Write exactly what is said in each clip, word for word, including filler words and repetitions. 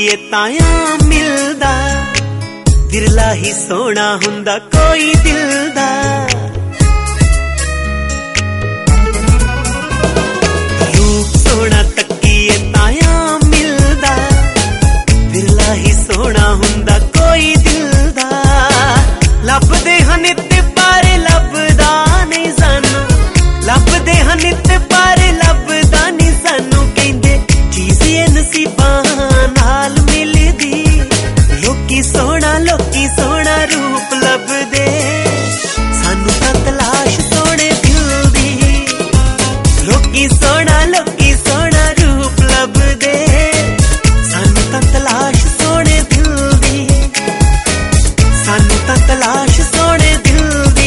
तकीए ताया मिलदा, विरला ही सोना हुंदा कोई दिलदा। रूप सोना तकीए ताया मिलदा, विरला ही सोना हुंदा कोई दिलदा। लभदे हन इत्ते पर लभदा नहीं सानू, लभदे हन इत्ते पर लभदा नहीं सानू। कहंदे चीज़ ये नसीबां नाल मिलदी, लोकी सोना लोकी सोना रूप लभदे, सानू तां तलाश सोने दिल दी। लोकी सोना लोकी सोना रूप लभदे, सानू तां तलाश सोने दिल दी, सानू तां तलाश सोने दिल दी।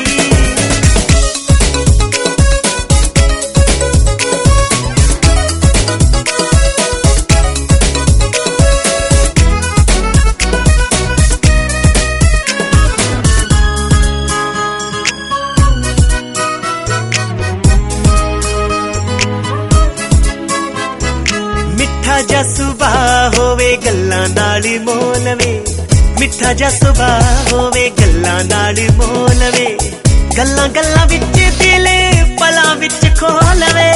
मिठा जा सुभाऽ होवे गल्लां नाल मोलवे, मिठा जा सुभाऽ होवे गल्लां नाल मोलवे। गल्लां गल्लां विच दिल पलां विच खोलवे,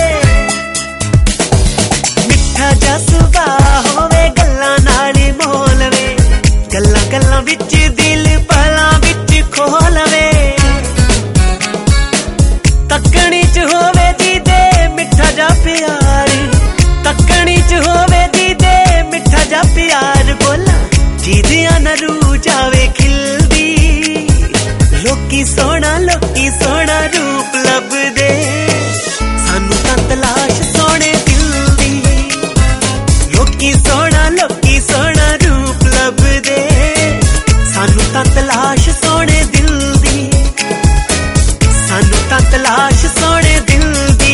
मिठा जा सुभाऽ होवे गल्लां नाल मोलवे। गल्लां गल्लां विच दिल पलां विच खोलवे। तकनी च होवे जीदे मिठा जा प्यार, तकनी च होवे जीदे मिठा जा प्यार। बोला जीदिया न रू जावे खिलदी, लोकी सोना लोकी सोना रूप लभदे, सानू तां तलाश सोने दिल दी। लोकी सोना लोकी सोना रूप लभदे, सानू तां तलाश सोने दिल दी, सानू तां तलाश सोने दिल दी।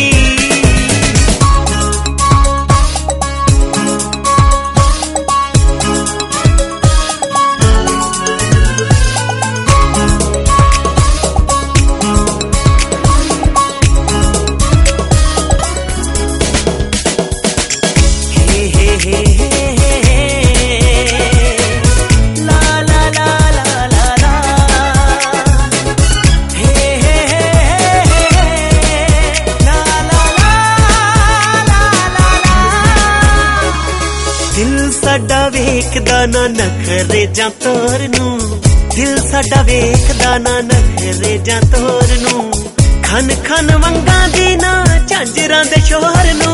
दिल साडा वेखदा ना नखरे जां तोर नू, दिल साडा वेखदा ना नखरे जां तोर नू। खन खन वंगां दी ना झांजरां दे शोर नू,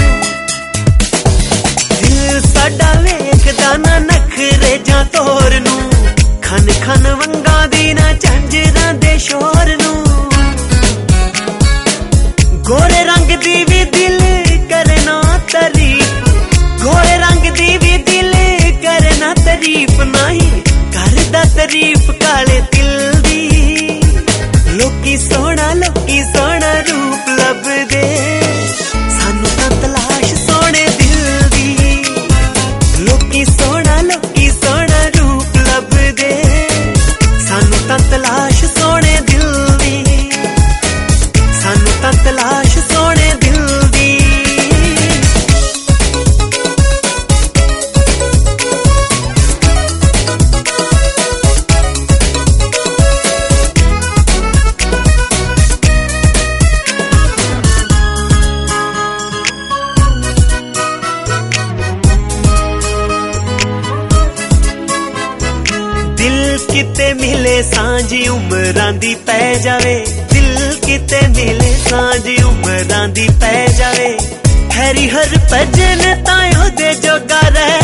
दिल साडा वेखदा ना नखरे जां तोर नू। खन खन वंगां दी ना झांजरां दे शोर नू। गोरे रंग दी भी दिल करना तारीफ, गोरे रंग दी भी दिल करना तारीफ। नहीं करदा तारीफ काले दिल दी, लोकी सोना लोकी सोना रूप लभदे, सानू तां तलाश सोने दिल दी। लोकी सोना लोकी सोना रूप लभदे, सानू तां तलाश सोने दिल दी, सानू तां तलाश सोने दिल दी। दिल किते मिले सांझी उमरां दी पै जावे, दिल किते मिले सांझी उमरां दी पै जावे। हैरी हर भजन तां ओहदे जोगा रह